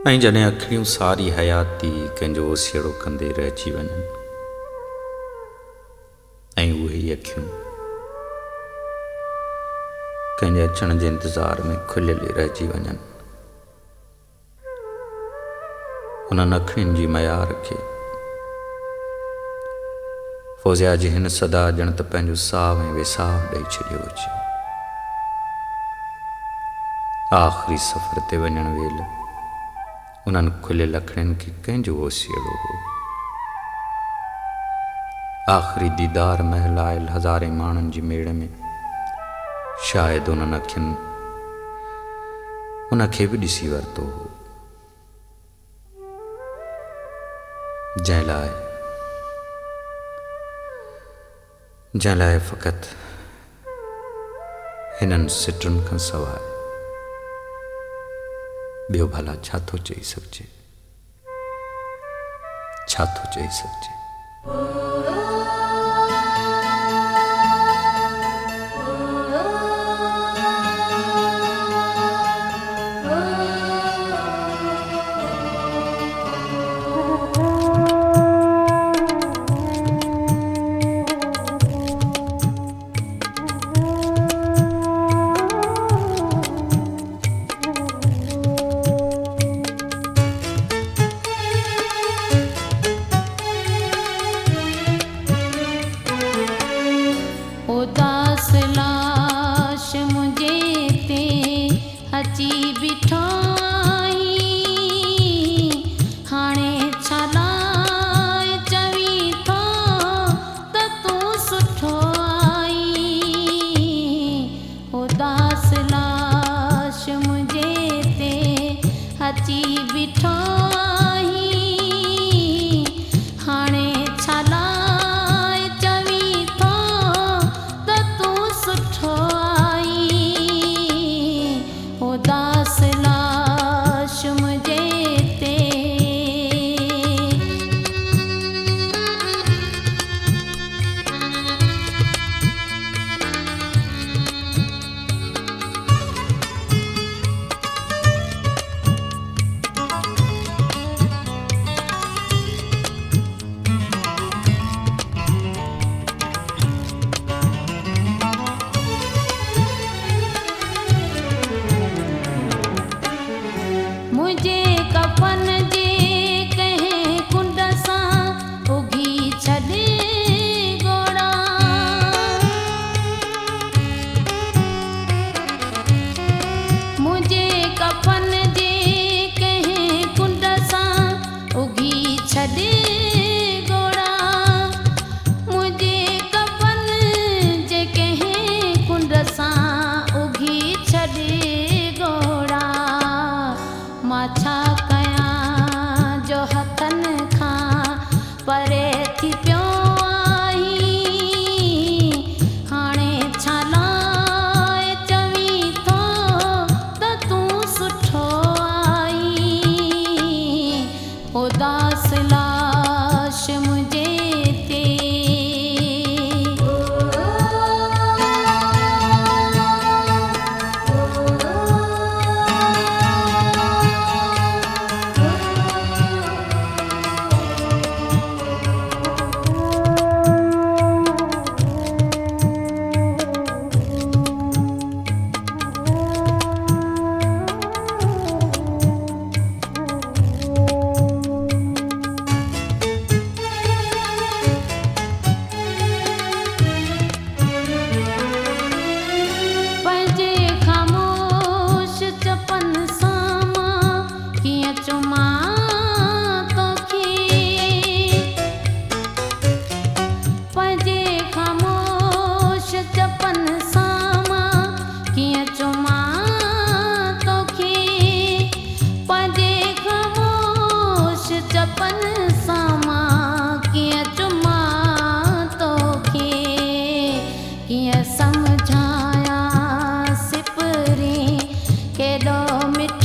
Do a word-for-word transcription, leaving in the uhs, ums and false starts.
ऐं जॾहिं अखियूं सारी हयाती कंहिंजो ओसियड़ो कंदे रहिजी वञनि ऐं उहे ई अखियूं कंहिंजे अचण जे इंतज़ार में खुलियल रहिजी वञनि। उन्हनि अखियुनि जी मयार खे फ़ौज़िया जी हिन सदा ॼण त पंहिंजो साहु ऐं विसाहु ॾेई छॾियो हुजे। आख़िरी सफ़र ते वञण वेल उन्हनि खुलियल अखियुनि खे कंहिंजो ओसियड़ो हो। आख़िरी दीदार महल आयल हज़ारे माण्हुनि जी मेड़ में शायदि उन्हनि अखियुनि उनखे बि ॾिसी वरितो हो, जंहिं लाइ जंहिं लाइ फ़क़ति हिननि सिटुनि खां सवाइ ॿियो भला छा थो चई सघिजे, छा थो चई सघिजे। उदास लाश मुझे ते अची बिठाई हाणे छलाए चवी थो त तूं सुठो आई। उदास लाश मुझे ते अची बिठाई हाणे छलाए चवी थो त तूं सुठो आई। उदास लाश मुझे ते मुझे कफन जे कंहिं कुंड सां उघी छॾे गोड़ा। मुझे कफन जे कंहिं कुंड सां उघी छॾे गोड़ा। मुझे कफन जे कंहिं कुंड सां उघी छॾे गोड़ा। मां छा कयां जो हथनि खां परे थी पियो आई। हाणे छलाए चवी थो त तूं सुठो आई। उदास लाश मुझे ते पंहिंजे ख़ामोश चपन सां मां कीअं चुमां तोखे। पंहिंजे ख़ामोश चपन सां मां कीअं चुमां तोखे। पंहिंजे ख़ामोश चपन सां मां कीअं चुमां तोखे। कीअं सम्झायां सिपरी केॾो मिठो